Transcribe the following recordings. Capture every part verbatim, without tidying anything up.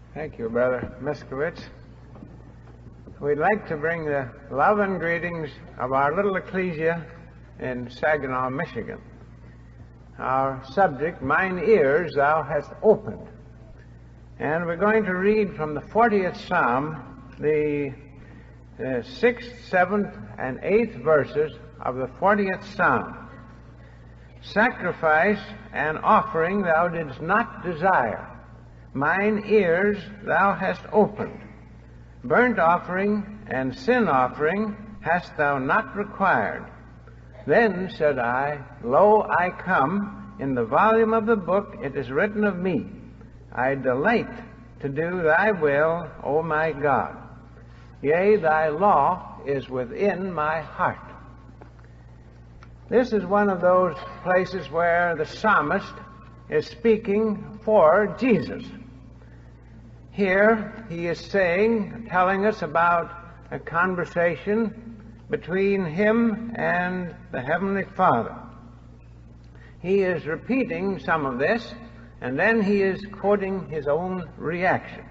Thank you, Brother Miskowitz. We'd like to bring the love and greetings of our little ecclesia in Saginaw, Michigan. Our subject, Mine Ears Thou Hast Opened. And we're going to read from the fortieth Psalm, the uh, sixth, seventh, and eighth verses of the fortieth Psalm. Sacrifice and offering thou didst not desire. Mine ears thou hast opened. Burnt offering and sin offering hast thou not required. Then said I, Lo, I come. In the volume of the book it is written of me. I delight to do thy will, O my God. Yea, thy law is within my heart. This is one of those places where the psalmist is speaking for Jesus. Here he is saying, telling us about a conversation between him and the Heavenly Father. He is repeating some of this, and then he is quoting his own reaction.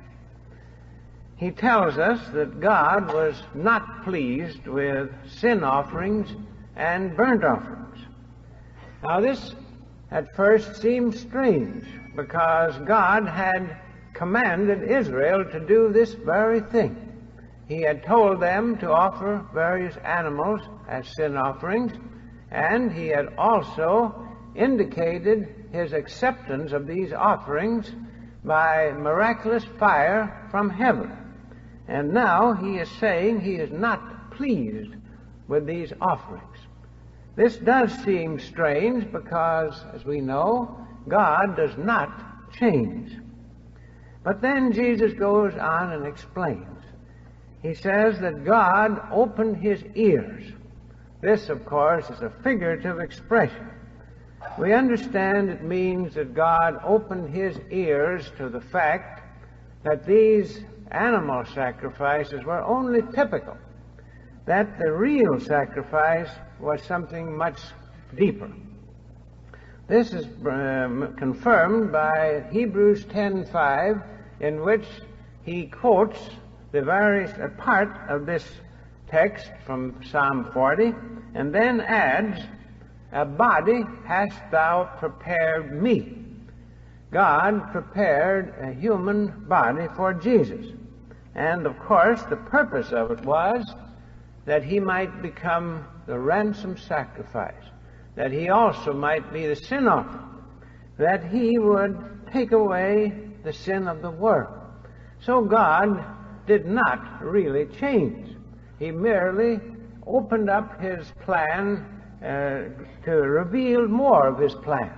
He tells us that God was not pleased with sin offerings and burnt offerings. Now this at first seems strange, because God had commanded Israel to do this very thing. He had told them to offer various animals as sin offerings, and he had also indicated his acceptance of these offerings by miraculous fire from heaven. And now he is saying he is not pleased with these offerings. This does seem strange because, as we know, God does not change. But then Jesus goes on and explains. He says that God opened his ears. This, of course, is a figurative expression. We understand it means that God opened his ears to the fact that these animal sacrifices were only typical, that the real sacrifice was something much deeper. This is um, confirmed by Hebrews ten five, in which he quotes the various uh, part of this text from Psalm forty, and then adds, A body hast thou prepared me. God prepared a human body for Jesus. And, of course, the purpose of it was that he might become the ransom sacrifice, that he also might be the sin offering, that he would take away the sin of the world. So God did not really change. He merely opened up his plan uh, to reveal more of his plan.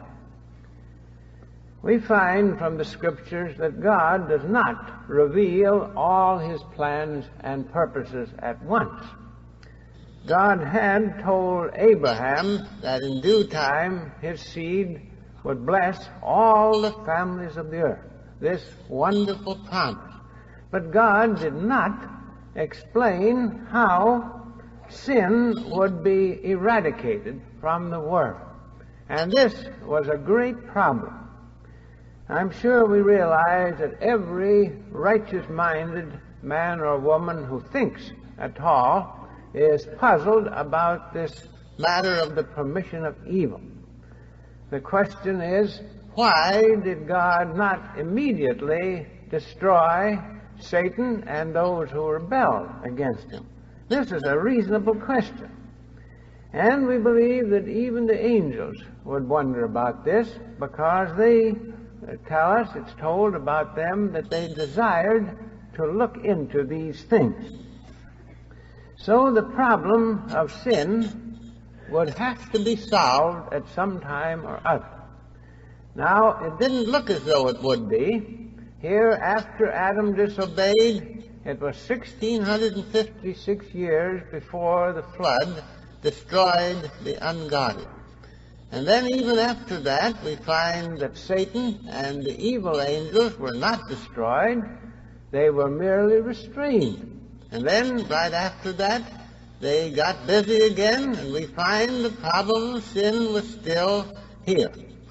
We find from the Scriptures that God does not reveal all his plans and purposes at once. God had told Abraham that in due time his seed would bless all the families of the earth. This wonderful promise. But God did not explain how sin would be eradicated from the world. And this was a great problem. I'm sure we realize that every righteous-minded man or woman who thinks at all is puzzled about this matter of the permission of evil. The question is, why did God not immediately destroy Satan and those who rebelled against him? This is a reasonable question. And we believe that even the angels would wonder about this, because they tell us, it's told about them, that they desired to look into these things. So the problem of sin would have to be solved at some time or other. Now, it didn't look as though it would be. Here, after Adam disobeyed, it was one thousand six hundred fifty-six years before the flood destroyed the ungodly. And then even after that, we find that Satan and the evil angels were not destroyed. They were merely restrained. And then, right after that, they got busy again, and we find the problem of sin was still here.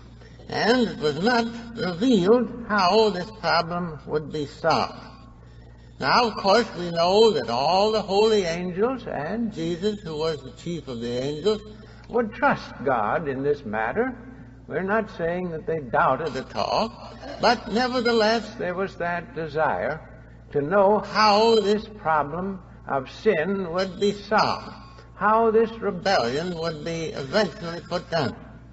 and it was not revealed how this problem would be solved. Now, of course, we know that all the holy angels and Jesus, who was the chief of the angels, would trust God in this matter. We're not saying that they doubted at all, but nevertheless there was that desire to know how this problem of sin would be solved, how this rebellion would be eventually put down.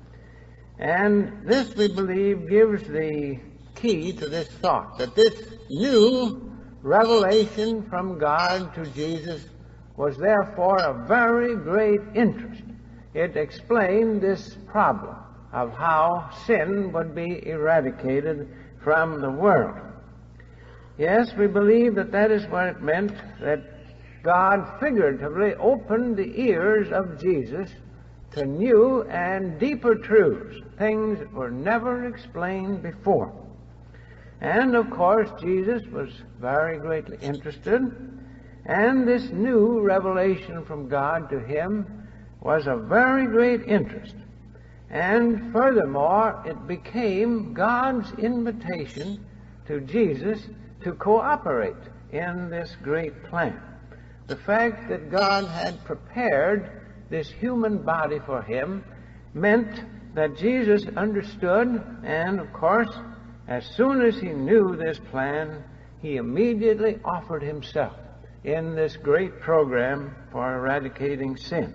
And this, we believe, gives the key to this thought, that this new revelation from God to Jesus was therefore of very great interest. It explained this problem of how sin would be eradicated from the world. Yes, we believe that that is what it meant, that God figuratively opened the ears of Jesus to new and deeper truths, things that were never explained before. And, of course, Jesus was very greatly interested, and this new revelation from God to him was of very great interest. And furthermore, it became God's invitation to Jesus to cooperate in this great plan. The fact that God had prepared this human body for him meant that Jesus understood, and of course, as soon as he knew this plan, he immediately offered himself in this great program for eradicating sin.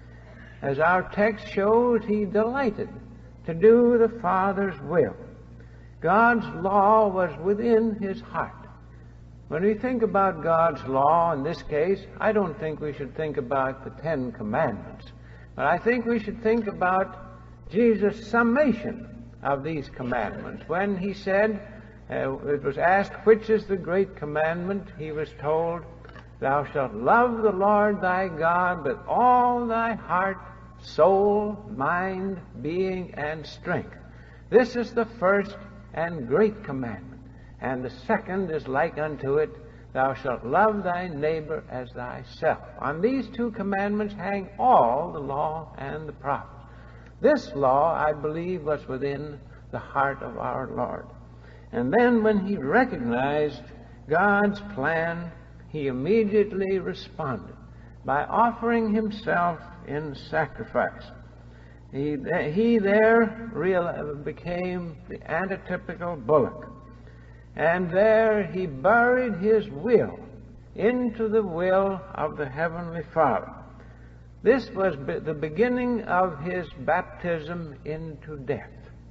As our text shows, he delighted to do the Father's will. God's law was within his heart. When we think about God's law in this case, I don't think we should think about the Ten Commandments, but I think we should think about Jesus' summation of these commandments. When he said, uh, it was asked, which is the great commandment? He was told, thou shalt love the Lord thy God with all thy heart, soul, mind, being, and strength. This is the first and great commandment. And the second is like unto it, thou shalt love thy neighbor as thyself. On these two commandments hang all the law and the prophets. This law, I believe, was within the heart of our Lord. And then when he recognized God's plan, he immediately responded by offering himself in sacrifice. He, he there real, became the antitypical bullock. And there he buried his will into the will of the Heavenly Father. This was be- the beginning of his baptism into death.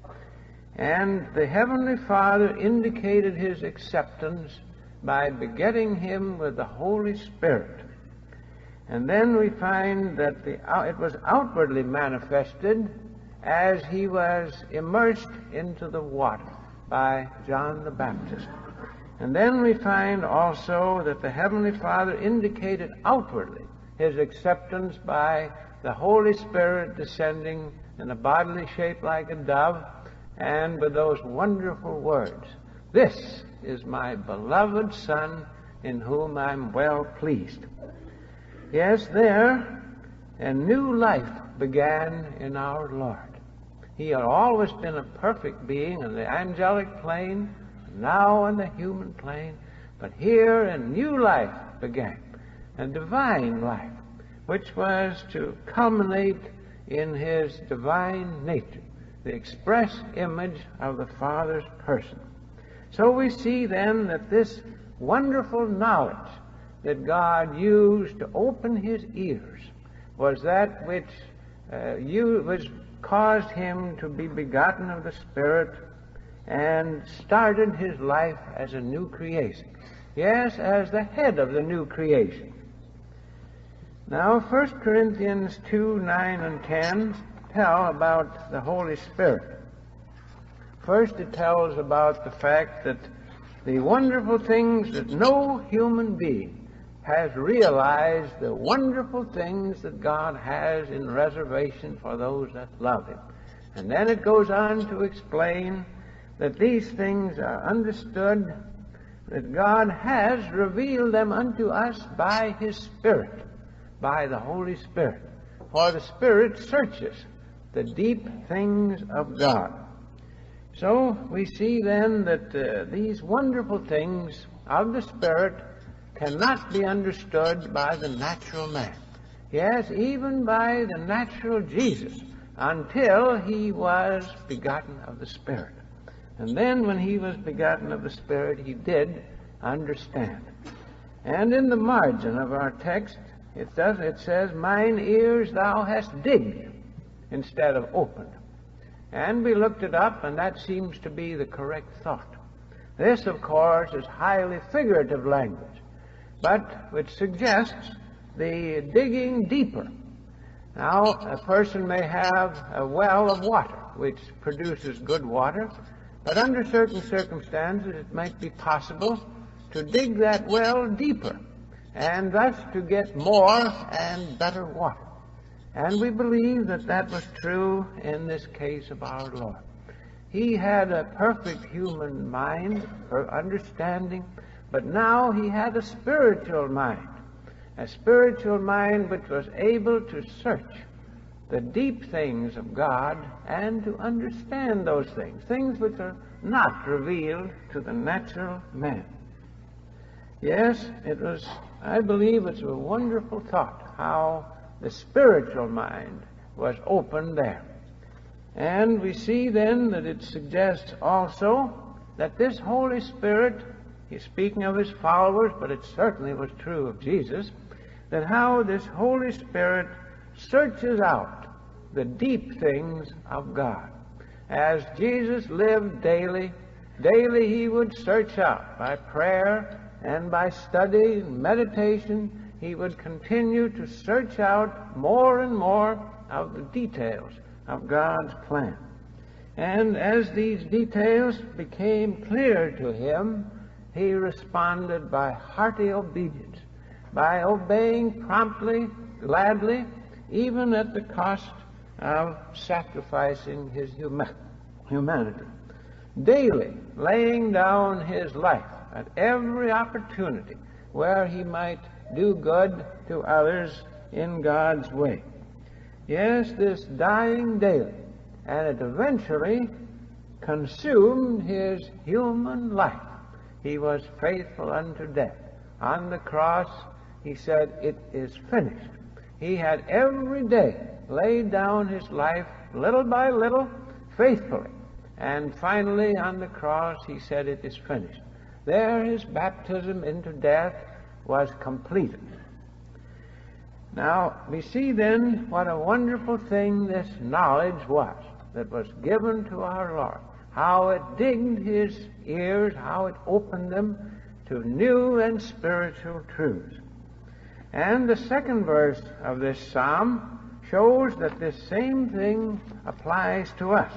And the Heavenly Father indicated his acceptance by begetting him with the Holy Spirit. And then we find that the, uh, it was outwardly manifested as he was immersed into the water by John the Baptist. And then we find also that the Heavenly Father indicated outwardly his acceptance by the Holy Spirit descending in a bodily shape like a dove, and with those wonderful words, this is my beloved Son, in whom I'm well pleased. Yes, there a new life began in our Lord. He had always been a perfect being in the angelic plane, now in the human plane, but here a new life began, a divine life, which was to culminate in his divine nature, the express image of the Father's person. So we see then that this wonderful knowledge that God used to open his ears was that which uh, you, was caused him to be begotten of the Spirit and started his life as a new creation. Yes, as the head of the new creation. Now, First Corinthians two, nine, and ten tell about the Holy Spirit. First, it tells about the fact that the wonderful things that no human being has realized, the wonderful things that God has in reservation for those that love him. And then it goes on to explain that these things are understood, that God has revealed them unto us by his Spirit, by the Holy Spirit. For the Spirit searches the deep things of God. So we see then that uh, these wonderful things of the Spirit cannot be understood by the natural man. Yes, even by the natural Jesus, until he was begotten of the Spirit. And then when he was begotten of the Spirit, he did understand. And in the margin of our text, it does, it says, "Mine ears thou hast digged," instead of opened. And we looked it up, and that seems to be the correct thought. This, of course, is highly figurative language, but which suggests the digging deeper. Now, a person may have a well of water, which produces good water, but under certain circumstances it might be possible to dig that well deeper, and thus to get more and better water. And we believe that that was true in this case of our Lord. He had a perfect human mind for understanding, but now he had a spiritual mind, a spiritual mind which was able to search the deep things of God and to understand those things, things which are not revealed to the natural man. Yes, it was, I believe it's a wonderful thought how the spiritual mind was opened there. And we see then that it suggests also that this Holy Spirit, he's speaking of his followers, but it certainly was true of Jesus, that how this Holy Spirit searches out the deep things of God. As Jesus lived daily, daily he would search out by prayer and by study and meditation. He would continue to search out more and more of the details of God's plan. And as these details became clear to him, he responded by hearty obedience, by obeying promptly, gladly, even at the cost of sacrificing his huma- humanity. Daily laying down his life at every opportunity where he might do good to others in God's way. Yes, this dying daily, and it eventually consumed his human life. He was faithful unto death. On the cross, he said, "It is finished." He had every day laid down his life little by little, faithfully. And finally, on the cross, he said, "It is finished." There his baptism into death was completed. Now, we see then what a wonderful thing this knowledge was that was given to our Lord, how it digged his ears, how it opened them to new and spiritual truths. And the second verse of this psalm shows that this same thing applies to us.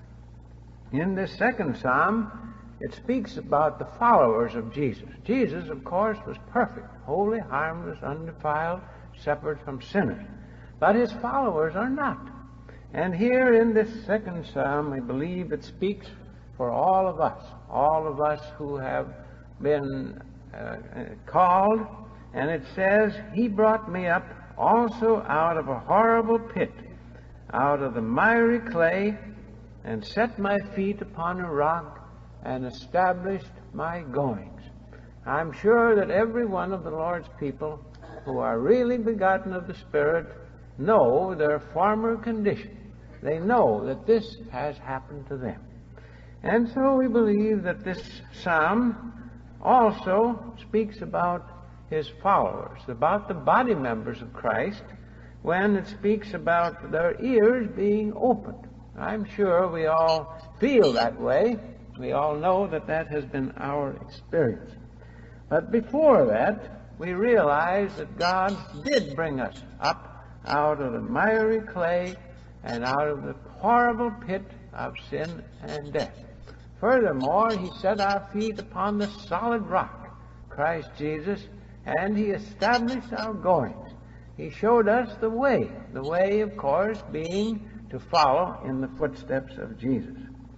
In this second psalm, it speaks about the followers of Jesus. Jesus, of course, was perfect, holy, harmless, undefiled, separate from sinners. But his followers are not. And here in this second psalm, I believe it speaks for all of us, all of us who have been uh, called. And it says, "He brought me up also out of a horrible pit, out of the miry clay, and set my feet upon a rock, and established my goings." I'm sure that every one of the Lord's people who are really begotten of the Spirit know their former condition. They know that this has happened to them. And so we believe that this psalm also speaks about his followers, about the body members of Christ, when it speaks about their ears being opened. I'm sure we all feel that way. We all know that that has been our experience. But before that, we realize that God did bring us up out of the miry clay and out of the horrible pit of sin and death. Furthermore, he set our feet upon the solid rock, Christ Jesus, and he established our goings. He showed us the way, the way, of course, being to follow in the footsteps of Jesus.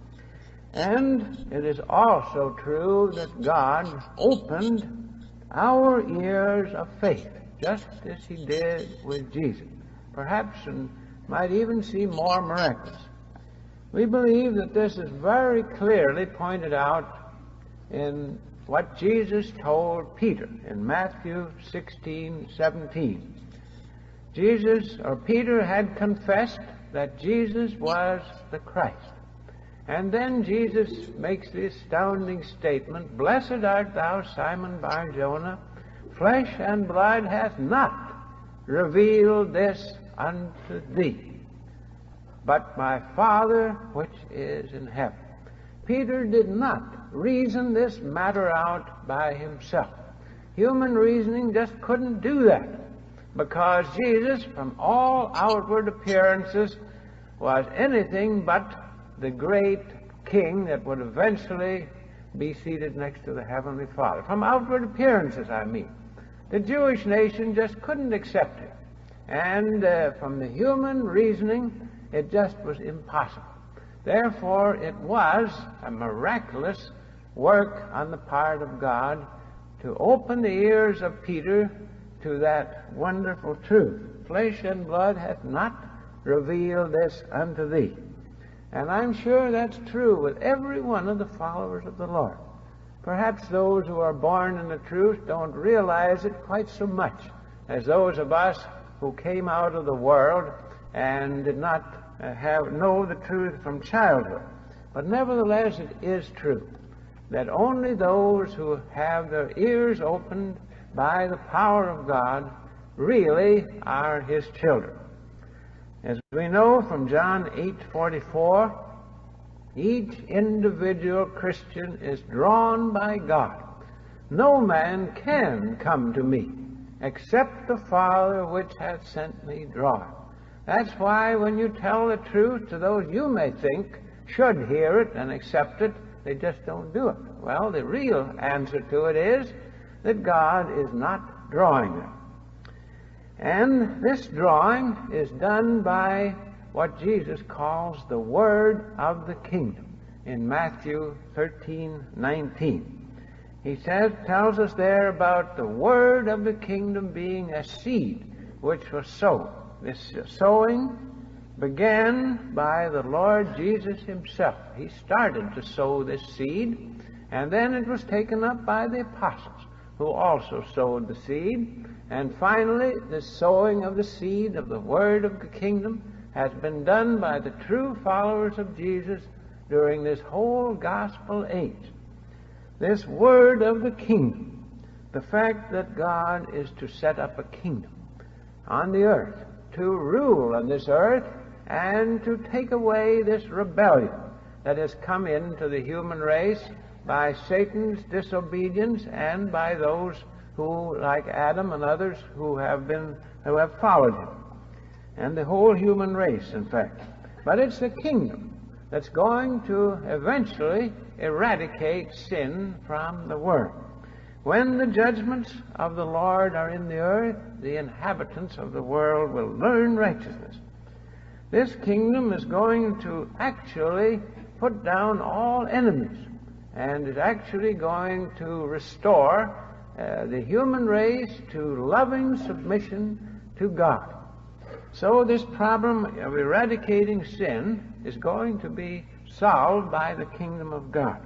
And it is also true that God opened our ears of faith, just as he did with Jesus. Perhaps, and might even seem more miraculous. We believe that this is very clearly pointed out in what Jesus told Peter in Matthew sixteen seventeen. Jesus, or Peter, had confessed that Jesus was the Christ. And then Jesus makes the astounding statement, "Blessed art thou, Simon Bar-Jonah, flesh and blood hath not revealed this unto thee, but my Father which is in heaven." Peter did not reason this matter out by himself. Human reasoning just couldn't do that, because Jesus, from all outward appearances, was anything but the great king that would eventually be seated next to the Heavenly Father. From outward appearances, I mean. The Jewish nation just couldn't accept it. And uh, from the human reasoning, it just was impossible. Therefore, it was a miraculous work on the part of God to open the ears of Peter to that wonderful truth. Flesh and blood hath not revealed this unto thee. And I'm sure that's true with every one of the followers of the Lord. Perhaps those who are born in the truth don't realize it quite so much as those of us who came out of the world and did not uh, have know the truth from childhood. But nevertheless, it is true that only those who have their ears opened by the power of God really are His children. As we know from John eight forty-four, each individual Christian is drawn by God. No man can come to me except the Father which hath sent me draw. That's why when you tell the truth to those you may think should hear it and accept it, they just don't do it. Well, the real answer to it is that God is not drawing them. And this drawing is done by what Jesus calls the Word of the Kingdom in Matthew thirteen nineteen. He says, tells us there about the Word of the Kingdom being a seed which was sown. This sowing began by the Lord Jesus Himself. He started to sow this seed, and then it was taken up by the apostles, who also sowed the seed. And finally, the sowing of the seed of the Word of the Kingdom has been done by the true followers of Jesus during this whole gospel age. This Word of the Kingdom, the fact that God is to set up a kingdom on the earth, to rule on this earth, and to take away this rebellion that has come into the human race by Satan's disobedience and by those who, like Adam and others, who have been, who have followed him, and the whole human race, in fact. But it's the kingdom that's going to eventually eradicate sin from the world. When the judgments of the Lord are in the earth, the inhabitants of the world will learn righteousness. This kingdom is going to actually put down all enemies, and is actually going to restore uh, the human race to loving submission to God. So this problem of eradicating sin is going to be solved by the kingdom of God.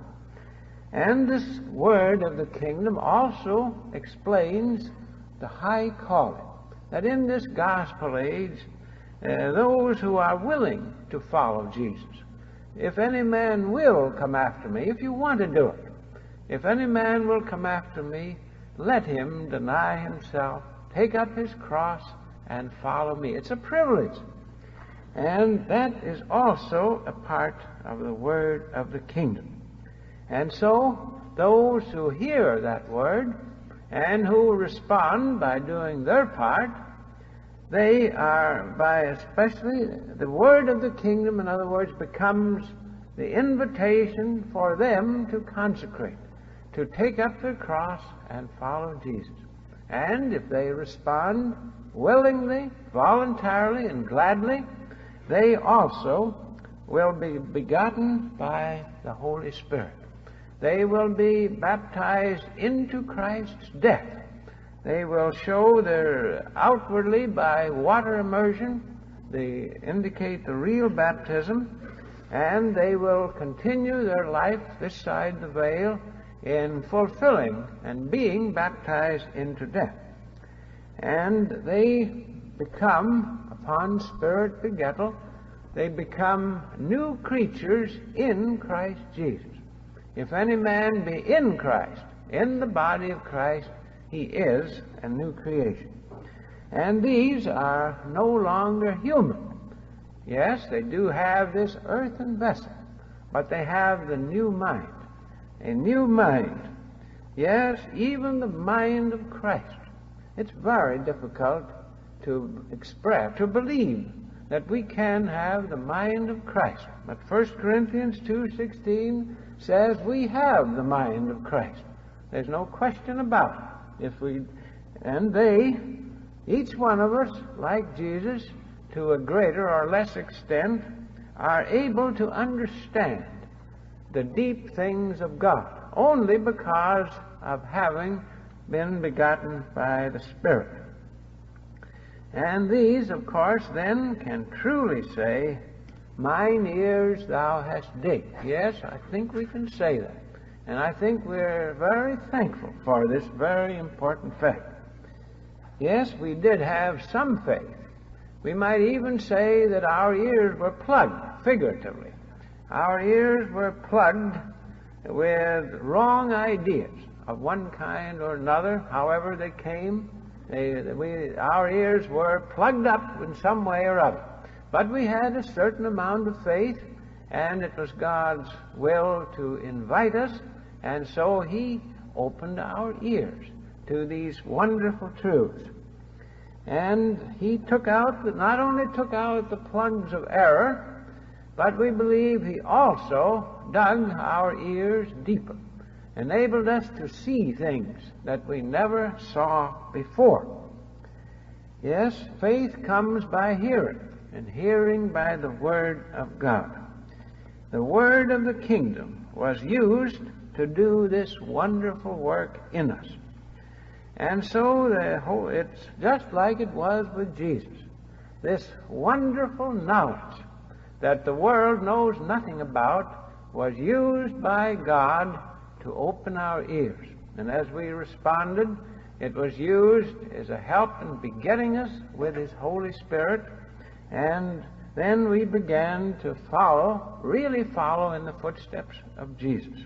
And this word of the kingdom also explains the high calling, that in this gospel age, uh, those who are willing to follow Jesus, if any man will come after me, if you want to do it, if any man will come after me, let him deny himself, take up his cross, and follow me. It's a privilege. And that is also a part of the word of the kingdom. And so, those who hear that word and who respond by doing their part, they are, by especially, the word of the kingdom, in other words, becomes the invitation for them to consecrate, to take up their cross and follow Jesus. And if they respond willingly, voluntarily, and gladly, they also will be begotten by the Holy Spirit. They will be baptized into Christ's death. They will show their outwardly by water immersion, they indicate the real baptism, and they will continue their life this side the veil in fulfilling and being baptized into death. And they become, upon Spirit begettal, they become new creatures in Christ Jesus. If any man be in Christ, in the body of Christ, he is a new creation. And these are no longer human. Yes, they do have this earthen vessel, but they have the new mind. A new mind. Yes, even the mind of Christ. It's very difficult to express, to believe that we can have the mind of Christ. But First Corinthians two sixteen says we have the mind of Christ. There's no question about it. If we, and they, each one of us, like Jesus, to a greater or less extent, are able to understand the deep things of God, only because of having been begotten by the Spirit. And these, of course, then can truly say, mine ears thou hast digged. Yes, I think we can say that. And I think we're very thankful for this very important fact. Yes, we did have some faith. We might even say that our ears were plugged, figuratively. Our ears were plugged with wrong ideas of one kind or another, however they came. They, we, our ears were plugged up in some way or other. But we had a certain amount of faith, and it was God's will to invite us, and so He opened our ears to these wonderful truths. And He took out, not only took out the plugs of error, but we believe He also dug our ears deeper, enabled us to see things that we never saw before. Yes, faith comes by hearing, and hearing by the Word of God. The Word of the kingdom was used to do this wonderful work in us. And so the whole, it's just like it was with Jesus. This wonderful knowledge that the world knows nothing about was used by God to open our ears. And as we responded, it was used as a help in begetting us with His Holy Spirit. And then we began to follow, really follow in the footsteps of Jesus.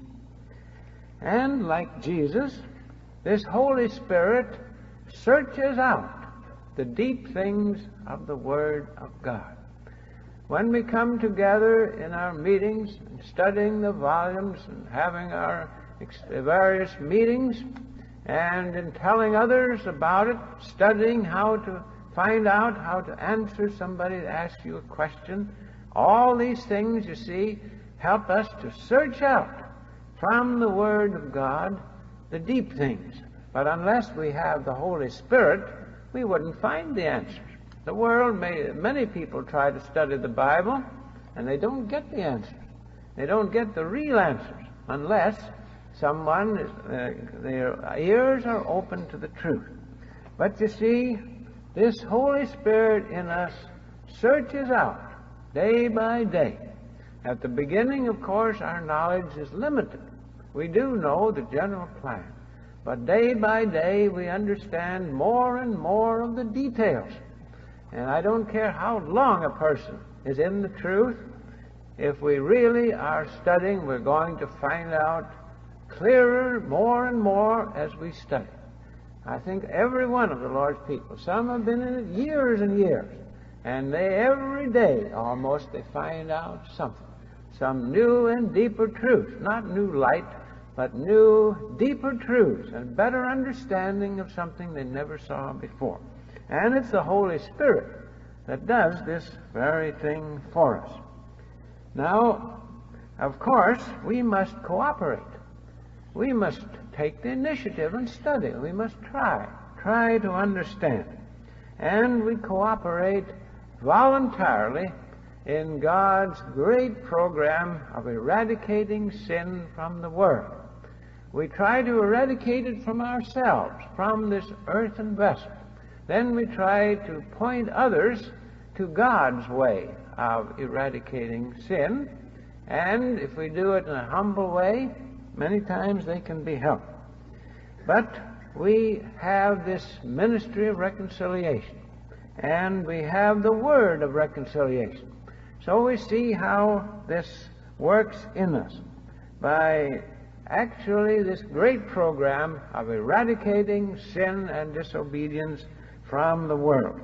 And like Jesus, this Holy Spirit searches out the deep things of the Word of God. When we come together in our meetings, and studying the volumes and having our various meetings, and in telling others about it, studying how to find out how to answer somebody that asks you a question, all these things, you see, help us to search out from the Word of God the deep things. But unless we have the Holy Spirit, we wouldn't find the answers. The world, may, many people try to study the Bible, and they don't get the answers. They don't get the real answers unless someone, is, uh, their ears are open to the truth. But you see, this Holy Spirit in us searches out day by day. At the beginning, of course, our knowledge is limited. We do know the general plan. But day by day, we understand more and more of the details. And I don't care how long a person is in the truth, if we really are studying, we're going to find out clearer, more and more as we study. I think every one of the Lord's people, some have been in it years and years, and they every day almost they find out something, some new and deeper truth, not new light, but new, deeper truths and better understanding of something they never saw before. And it's the Holy Spirit that does this very thing for us. Now, of course, we must cooperate. We must take the initiative and study. We must try, try to understand. And we cooperate voluntarily in God's great program of eradicating sin from the world. We try to eradicate it from ourselves, from this earthen vessel. Then we try to point others to God's way of eradicating sin. And if we do it in a humble way, many times they can be helped. But we have this ministry of reconciliation, and we have the word of reconciliation. So we see how this works in us by actually this great program of eradicating sin and disobedience from the world.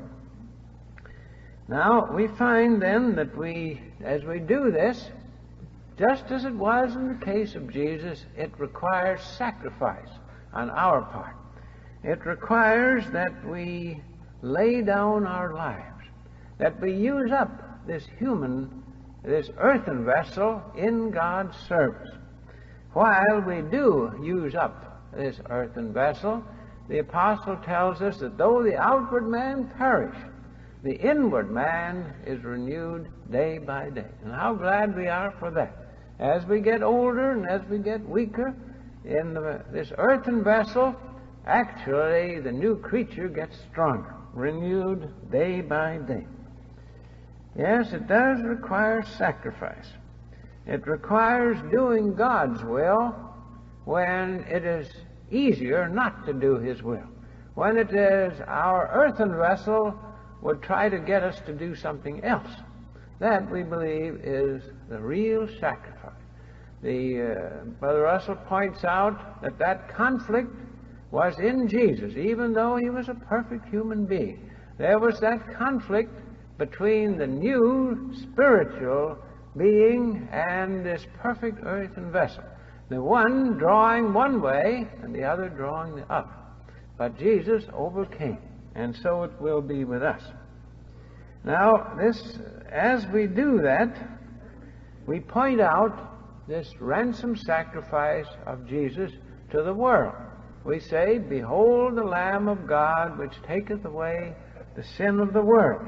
Now, we find then that we, as we do this, just as it was in the case of Jesus, it requires sacrifice on our part. It requires that we lay down our lives, that we use up this human, this earthen vessel in God's service. While we do use up this earthen vessel, the apostle tells us that though the outward man perish, the inward man is renewed day by day. And how glad we are for that. As we get older and as we get weaker in the, this earthen vessel, actually the new creature gets stronger, renewed day by day. Yes, it does require sacrifice. It requires doing God's will when it is easier not to do His will. When it is our earthen vessel would try to get us to do something else. That, we believe, is the real sacrifice. The, uh, Brother Russell points out that that conflict was in Jesus, even though He was a perfect human being. There was that conflict between the new spiritual being and this perfect earthen vessel. The one drawing one way and the other drawing the other. But Jesus overcame, and so it will be with us. Now, this, as we do that, we point out this ransom sacrifice of Jesus to the world. We say, "Behold the Lamb of God, which taketh away the sin of the world."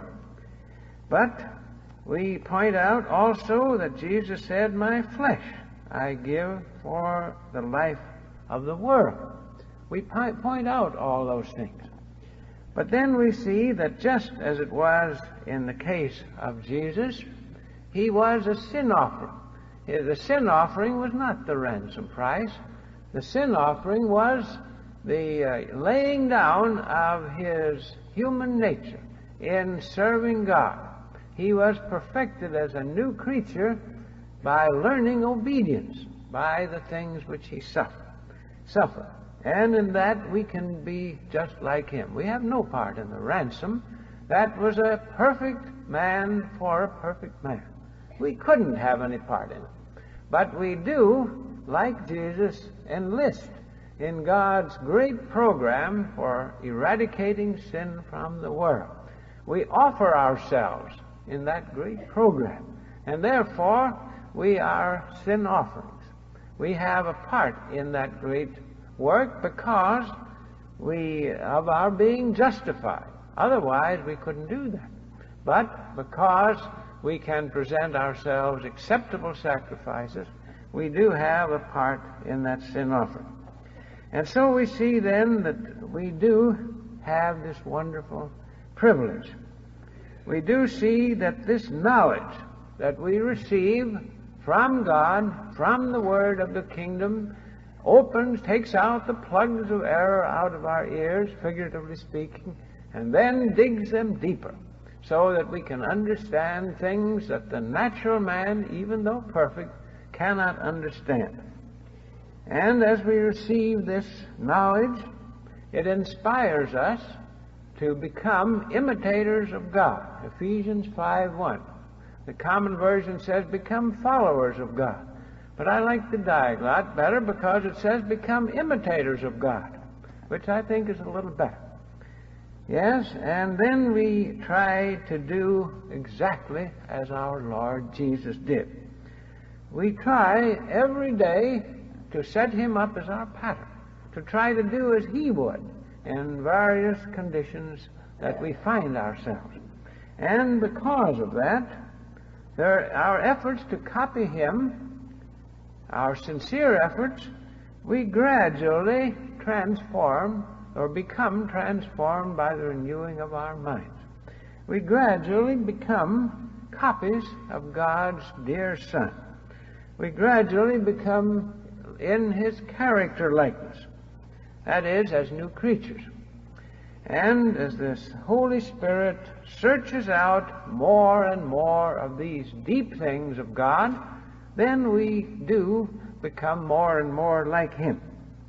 But we point out also that Jesus said, "My flesh I give for the life of the world." We point out all those things. But then we see that just as it was in the case of Jesus, He was a sin offering. The sin offering was not the ransom price. The sin offering was the uh, laying down of His human nature in serving God. He was perfected as a new creature by learning obedience, by the things which He suffered. suffered. And in that we can be just like Him. We have no part in the ransom. That was a perfect man for a perfect man. We couldn't have any part in it. But we do, like Jesus, enlist in God's great program for eradicating sin from the world. We offer ourselves in that great program. And therefore, we are sin offerings. We have a part in that great work because we of our being justified. Otherwise, we couldn't do that. But because we can present ourselves acceptable sacrifices, we do have a part in that sin offering. And so we see then that we do have this wonderful privilege. We do see that this knowledge that we receive from God, from the Word of the kingdom, opens, takes out the plugs of error out of our ears, figuratively speaking, and then digs them deeper so that we can understand things that the natural man, even though perfect, cannot understand. And as we receive this knowledge, it inspires us to become imitators of God. Ephesians five one. The Common Version says, "Become followers of God." But I like the Diaglott better because it says, "Become imitators of God," which I think is a little better. Yes, and then we try to do exactly as our Lord Jesus did. We try every day to set Him up as our pattern, to try to do as He would in various conditions that we find ourselves. And because of that, there, our efforts to copy Him, our sincere efforts, we gradually transform or become transformed by the renewing of our minds. We gradually become copies of God's dear Son. we gradually become in his character likeness. That is, as new creatures. And as this Holy Spirit searches out more and more of these deep things of God, then we do become more and more like him.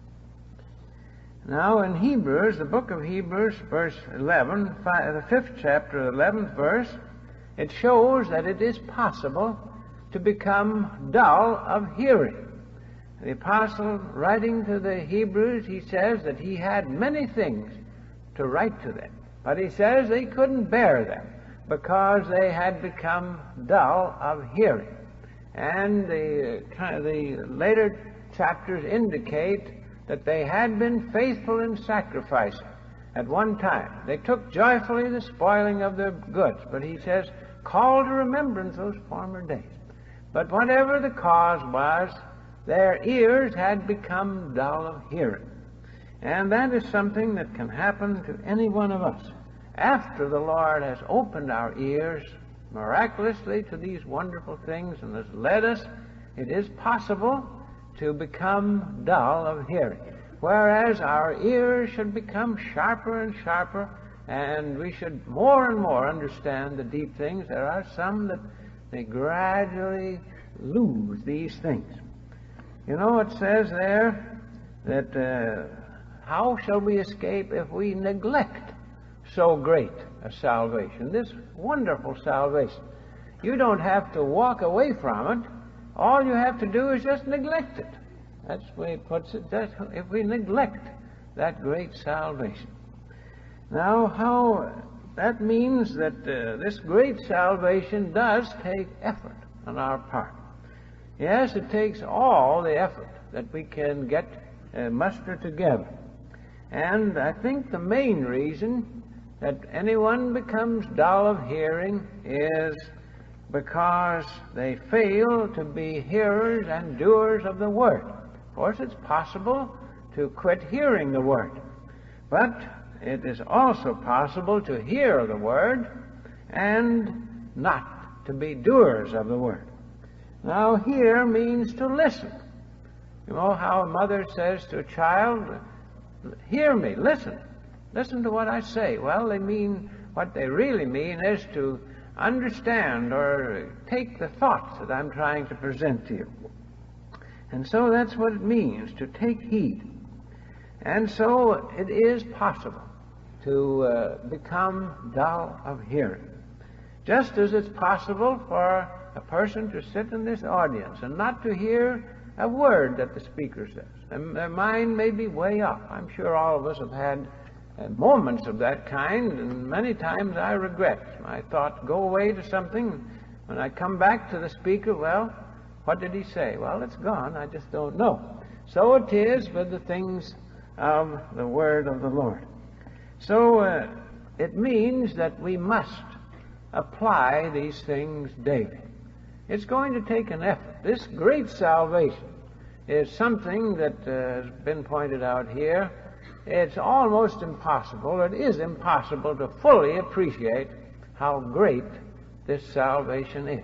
Now in Hebrews, the book of Hebrews, verse eleven, five, the fifth chapter, the eleventh verse, it shows that it is possible to become dull of hearing. The apostle, writing to the Hebrews, he says that he had many things to write to them, but he says they couldn't bear them because they had become dull of hearing. And the, the later chapters indicate that they had been faithful in sacrificing at one time. They took joyfully the spoiling of their goods, but he says, call to remembrance those former days. But whatever the cause was, their ears had become dull of hearing. And that is something that can happen to any one of us. After the Lord has opened our ears miraculously to these wonderful things and has led us, it is possible to become dull of hearing. Whereas our ears should become sharper and sharper, and we should more and more understand the deep things. There are some that they gradually lose these things. You know, it says there that uh, how shall we escape if we neglect so great a salvation, this wonderful salvation? You don't have to walk away from it. All you have to do is just neglect it. That's the way it puts it. That's if we neglect that great salvation. Now, how that means that uh, this great salvation does take effort on our part. Yes, it takes all the effort that we can get uh, muster together. And I think the main reason that anyone becomes dull of hearing is because they fail to be hearers and doers of the Word. Of course, it's possible to quit hearing the Word, but it is also possible to hear the Word and not to be doers of the Word. Now, hear means to listen. You know how a mother says to a child, hear me, listen. Listen to what I say. Well, they mean, what they really mean is to understand or take the thoughts that I'm trying to present to you. And so that's what it means, to take heed. And so it is possible to uh, become dull of hearing. Just as it's possible for a person to sit in this audience and not to hear a word that the speaker says. And their mind may be way up. I'm sure all of us have had uh, moments of that kind, and many times I regret. My thoughts go away to something. When I come back to the speaker, well, what did he say? Well, it's gone. I just don't know. So it is with the things of the Word of the Lord. So uh, it means that we must apply these things daily. It's going to take an effort. This great salvation is something that uh, has been pointed out here. It's almost impossible, it is impossible to fully appreciate how great this salvation is.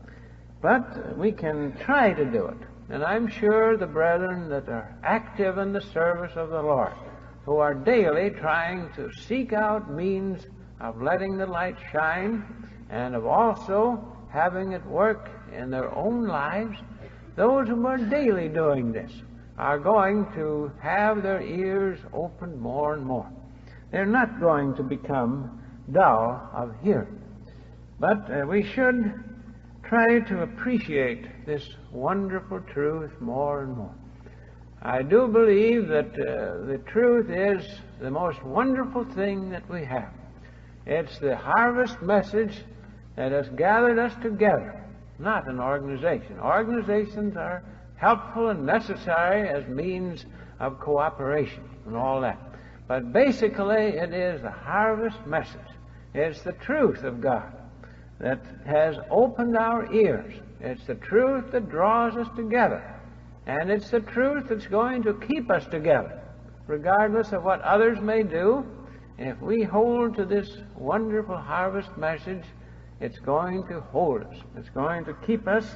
But we can try to do it. And I'm sure the brethren that are active in the service of the Lord, who are daily trying to seek out means of letting the light shine and of also having it work in their own lives, those who are daily doing this are going to have their ears opened more and more. They're not going to become dull of hearing. But uh, we should try to appreciate this wonderful truth more and more. I do believe that uh, the truth is the most wonderful thing that we have. It's the harvest message that has gathered us together, not an organization. Organizations are helpful and necessary as means of cooperation and all that. But basically, it is the harvest message. It's the truth of God that has opened our ears. It's the truth that draws us together. And it's the truth that's going to keep us together, regardless of what others may do. If we hold to this wonderful harvest message, it's going to hold us. It's going to keep us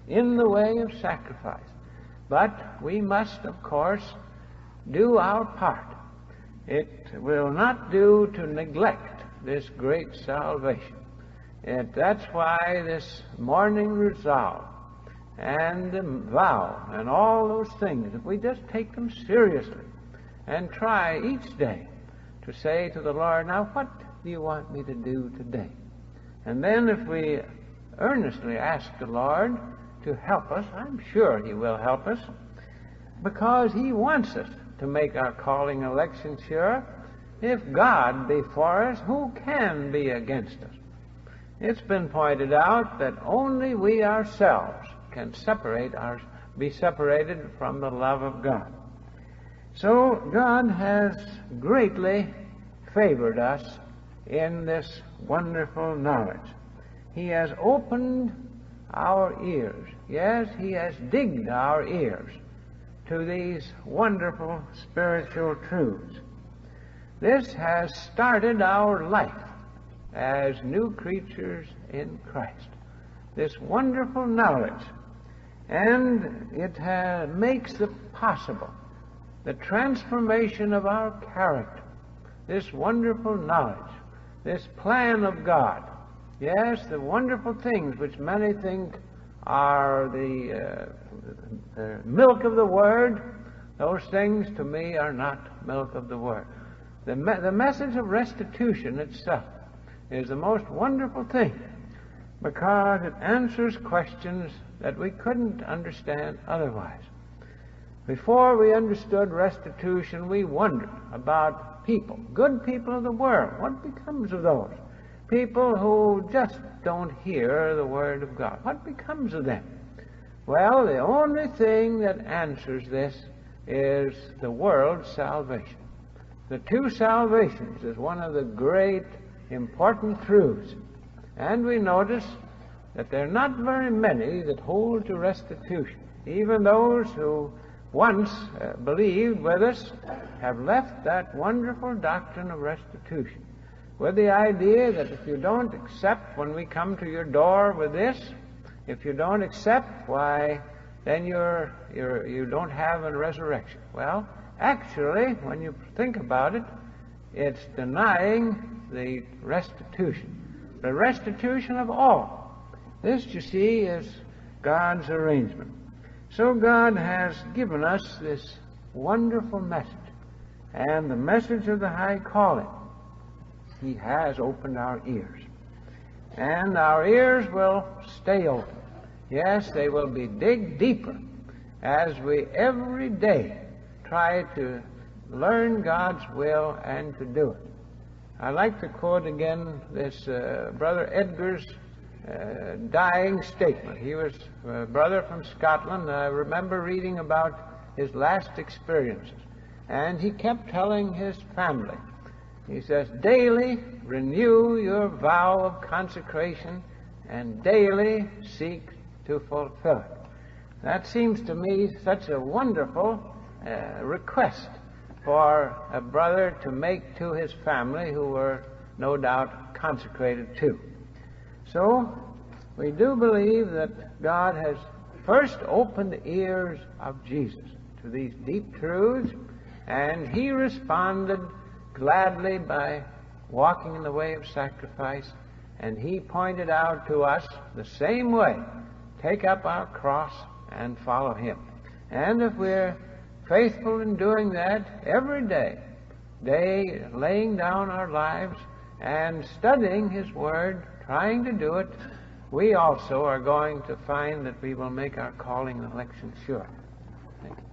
in the way of sacrifice. But we must, of course, do our part. It will not do to neglect this great salvation. It, that's why this morning resolve and the vow and all those things, if we just take them seriously and try each day to say to the Lord, now what do you want me to do today? And then if we earnestly ask the Lord to help us, I'm sure he will help us, because he wants us to make our calling election sure. If God be for us, who can be against us? It's been pointed out that only we ourselves can separate our, be separated from the love of God. So God has greatly favored us in this wonderful knowledge. He has opened our ears. Yes, he has digged our ears to these wonderful spiritual truths. This has started our life as new creatures in Christ. This wonderful knowledge. And it ha- makes it possible, the transformation of our character. This wonderful knowledge, this plan of God. Yes, the wonderful things which many think are the, uh, the milk of the Word, those things to me are not milk of the Word. The, me- the message of restitution itself is the most wonderful thing, because it answers questions that we couldn't understand otherwise. Before we understood restitution, we wondered about people, good people of the world. What becomes of those? People who just don't hear the Word of God. What becomes of them? Well, the only thing that answers this is the world's salvation. The two salvations is one of the great important truths. And we notice that there are not very many that hold to restitution. Even those who once uh, believed with us have left that wonderful doctrine of restitution, with the idea that if you don't accept when we come to your door with this, if you don't accept, why, then you're, you're, you don't have a resurrection. Well, actually, when you think about it, it's denying the restitution, the restitution of all. This, you see, is God's arrangement. So God has given us this wonderful message, and the message of the high calling. He has opened our ears, and our ears will stay open. Yes, they will be dig deeper as we every day try to learn God's will and to do it. I'd like to quote again this uh, Brother Edgar's uh, dying statement. He was a brother from Scotland. I remember reading about his last experiences, and he kept telling his family, he says, daily renew your vow of consecration and daily seek to fulfill it. That seems to me such a wonderful uh, request for a brother to make to his family, who were no doubt consecrated too. So we do believe that God has first opened the ears of Jesus to these deep truths, and he responded gladly by walking in the way of sacrifice, and he pointed out to us the same way: take up our cross and follow him. And if we're faithful in doing that every day, day laying down our lives and studying his word, trying to do it, we also are going to find that we will make our calling and election sure. Thank you.